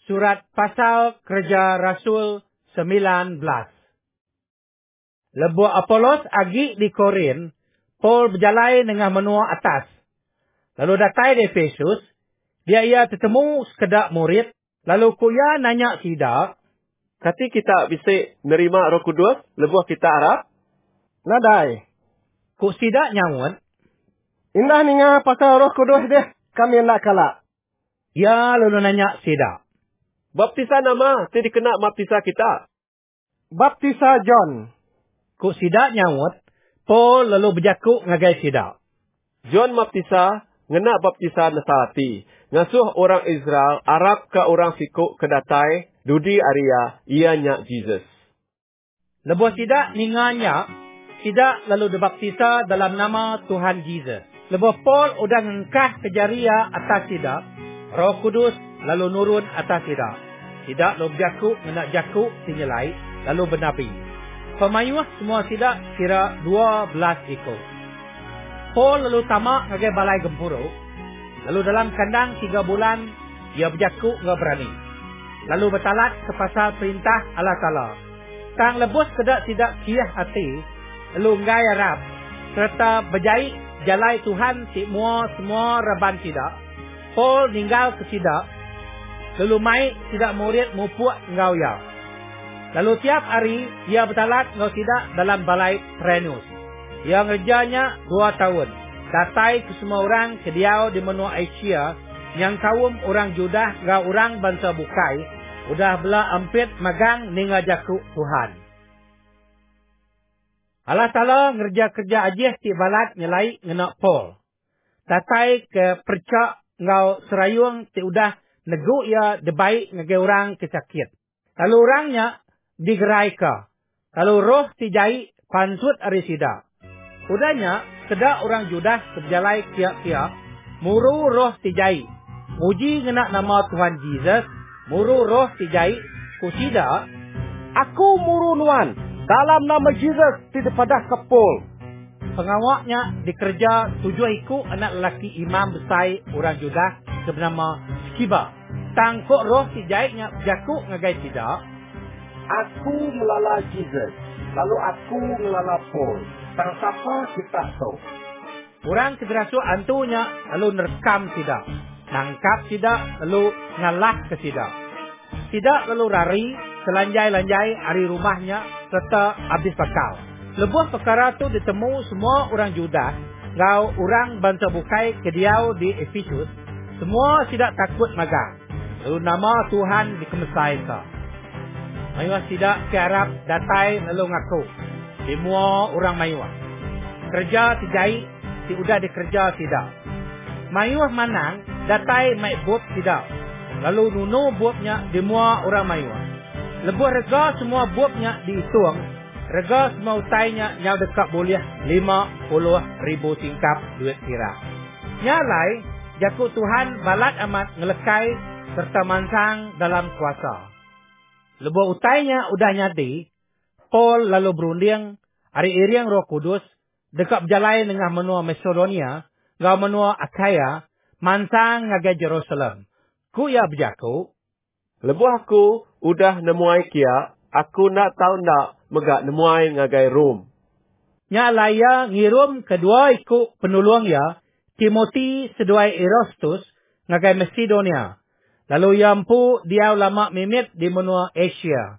Surat Pasal Kerja Rasul 19. Lebuh Apolos agi di Korin, Paul berjalan dengan menua atas. Lalu datai di Efesus, ia bertemu sekedak murid, lalu kuya nanya sida, Kati kita bisa nerima Roh Kudus, lebuh kita Arab? Nadai. ku sida nyawut, Indah ninga pasal Roh Kudus deh, kami nak kalak. ia lalu nanya sida. Baptisa nama, tidak kena baptisa kita. Baptisa John. Ku sida nyawut, Paul lalu berjakuk ngagai sida. John baptisa, ngena baptisa nasati. Ngasuh orang Israel, Arab ke orang sikuk kedatai, dudi Arya, ianya Jesus. Lebuh sida ninganya, sida lalu dibaptisa dalam nama Tuhan Jesus. Lebuh Paul udah ngengkah kejaria atas sida, Roh Kudus lalu nurun atas sida. Sida lalu berjakuk, ngena jakuk, sinyalai, lalu bernabi. Pemayuh semua sida kira 12 ekor. Paul lalu tamak ngagai balai gempuru. Lalu dalam kandang 3 bulan, ia berjakuk nggak berani. Lalu bertalat ke pasal perintah Allah Ta'ala. Tang lebus kedak tidak kiah hati, lalu ngai Arab, serta berjai jalai Tuhan semua reban tidak. Paul ninggal ke tidak, lalu mai tidak murid mupuk ngau ya. Lalu tiap hari, ia bertalat ngau tidak dalam balai Trenus. Yang kerjanya 2 tahun. Datai ke semua orang ke diau di menua Asia, yang kaum orang Judah ngau orang bangsa bukai, udah bela ampit magang ninga jakuk Tuhan. Allah Ta'ala ngerja kerja aja ti balat nyelai ngena Paul. Datai ke percak ngau serayung ti udah negu ya debaik ngage orang kesakit. Lalu orangnya digerai ke. Lalu roh ti jai pansut arisida. Udahnya kedak orang Judah berjalai kiak-kiak, muru roh ti jai. Muji ngena nama Tuhan Jesus, muru roh ti jai kusida. Aku muru nuan, dalam nama Jesus tidak pada kepul. Pengawaknya dikerja 7 iku anak lelaki imam besar orang Judah bernama Skiba. Tangkuk roh ti jainya jakuk ngagai tidak. Aku melala Jesus, lalu aku melala Paul. Tang siapa kita tahu. Orang kederasuk antunya lalu nerekam tidak. Nangkap tidak lalu ngalah ke tidak. Tidak lalu rari selanjai-lanjai hari rumahnya serta habis bakal. Lebuh perkara tu ditemu semua orang Judah, ngau orang bangsa bukai ke diau di Efesus, semua tidak takut magang. Lalu nama Tuhan dikemesai ke. Mayuah tidak ke Arab datai lalu ngaku. Semua orang mayuah. Kerja tijai, si udah dikerja tidak. Mayuah manang, datai mai bot tidak. Lalu nunu botnya dimua orang mayuah. Lebuh rega semua botnya dihitung. Rega semua utainya nyau dekat boleh 50,000 tingkap duit kira. Nyalai, jakuk Tuhan balat amat ngelekai serta mansang dalam kuasa. Lebuh utainya udah nyadi, Paul lalu berunding, hari iriang Roh Kudus, dekat berjalan dengan menua Macedonia, ngau menua Akaya, mansang ngagai Jerusalem. Ku ya berjaku, Lebuh aku udah nemuai kia, aku nak tahu nak megak nemuai ngagai Rom. nyalaya ngirum kedua iku penulung ya, Timothy seduai Erastus, ngagai Macedonia. Lalu yampu dia lama mimit di menua Asia.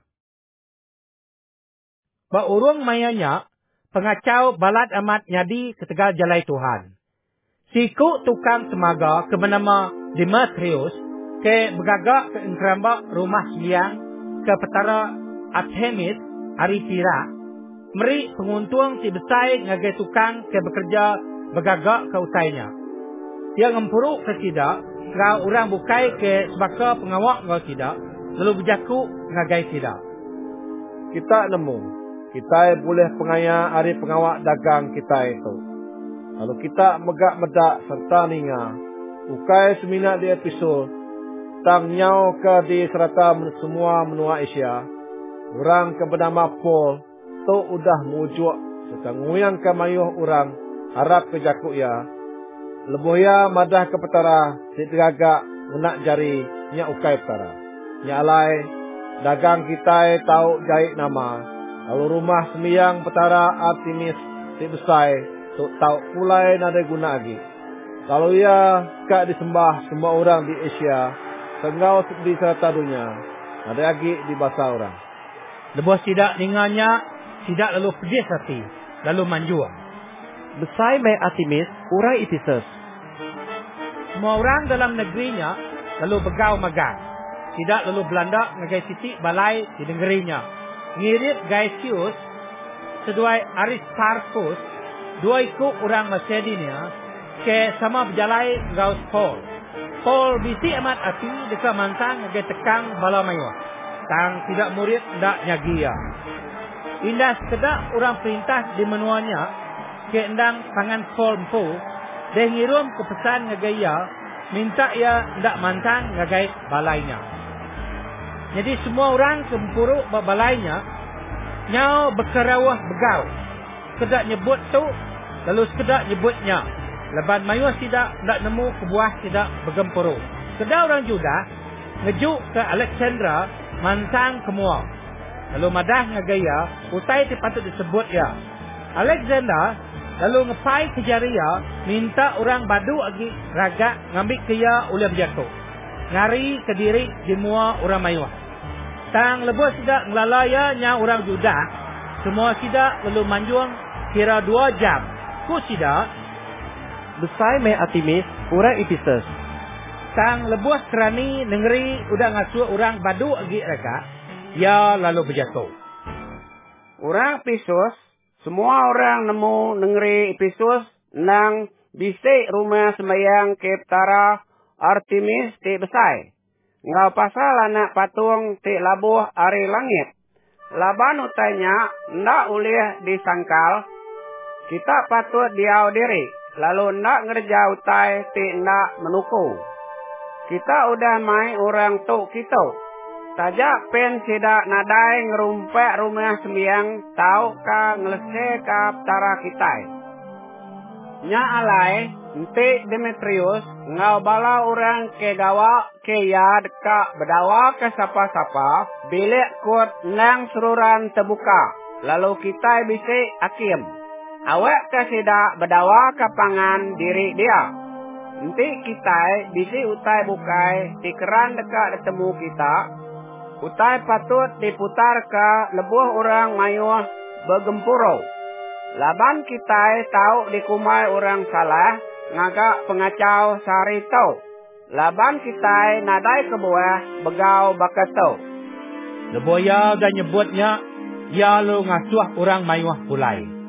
Ba urung mayanya, pengacau balat amat nyadi ketegal jalai Tuhan. Siku tukang temaga ke bernama Demetrius, ke bergagak ke engkerambak rumah siang, ke petara Artemis, hari Tira. Meri penguntung si besai ngagai tukang ke bekerja bergagak ke usainya. Dia ngempuruk ke tidak, ngau orang bukai ke sebaka pengawak ngau tidak, lalu berjaku ngagai tidak. Kita nemu. Kita boleh pengaya hari pengawak dagang kita itu. Lalu kita megak medak serta ninga. Ukai seminat di episod. Tang nyau ke di serata semua menua Asia. Orang ke bernama Paul. Tu udah mujuk. Serta nguyang ke mayuh orang. Harap ke jakuk ya. Lebuh ya madah ke petara. Si teragak menak jari. Nyak ukai petara. nyalai dagang kita tahu jahit nama. Lalu rumah semiyang petara Artemis ti besai tu tahu pulai nada guna lagi. Kalau ia kak disembah semua orang di Asia, sengau di serta dunia, ada lagi di bahasa orang. Lepas tidak ninganya, tidak lalu pedis hati, lalu manjua. Besai mai Artemis, orang Ephesus. Semua orang dalam negerinya lalu begau magang. Tidak lalu Belanda ngagai titik balai di negerinya. Ngirit Gaisius, seduai Aristarchus, dua ikut orang Macedonia, ke sama berjalai gaus Paul. Paul bisi amat hati dekat mantang ngagai tekang bala mayuah. Tang tidak murid ndak nyagia. Indah sekedak orang perintah di menuanya ke endang tangan Paul mpu, dia ngirum ke pesan ngagai ia, minta ia ndak mantang ngagai balainya. Jadi semua orang kempuruk balainya, nyau berkerawah begau. Sekedak nyebut tu, lalu sekedak nyebutnya. Leban mayuah tidak nemu kebuah tidak bergempuruk. Sekedak orang Judah ngejuk ke Alexandra mantang kemua. Lalu madah ngagaya, utai patut disebut ya. Alexander lalu ngepai kejar ia, minta orang badu lagi raga ngambil ke ia oleh berjatuh. Ngari ke diri semua orang mayuah. Tang lebih tidak ngelalaya nya orang Judah, semua tidak lalu manjuang kira 2 jam. Ku tidak Besai mai Artemis, orang Ephesus. tang lebuh kerani negeri udah ngasuh orang badu lagi raga, ya lalu berjatuh. Orang Ephesus, semua orang nemu negeri Ephesus nang bisik rumah sembayang ke petara Artemis ti besai. Ngau pasal anak patung ti labuh ari langit. Laban utanya ndak ulih disangkal. Kita patut diau diri. Lalu ndak ngerja utai ti ndak menuku. Kita udah mai orang tu kita. Tajak pen sidak nadai ngerumpek rumah sembiang tau ka ngelese ka petara kita. Nya alai ente Demetrius ngau bala orang ke gawa ke ya deka berdawa ke sapa-sapa bilik kut nang seruran terbuka. Lalu kita bisik akim. Awak kasida berdawa ke pangan diri dia. Nanti kita bisi utai bukai di keran dekat ketemu kita. Utai patut diputar ke lebuh orang mayuah bergempuro. Laban kita tahu dikumai orang salah ngagak pengacau sari tau. Laban kita nadai ke buah begau bakatau. Lebuh ya dan nyebutnya, ya lu ngasuh orang mayuah pulai.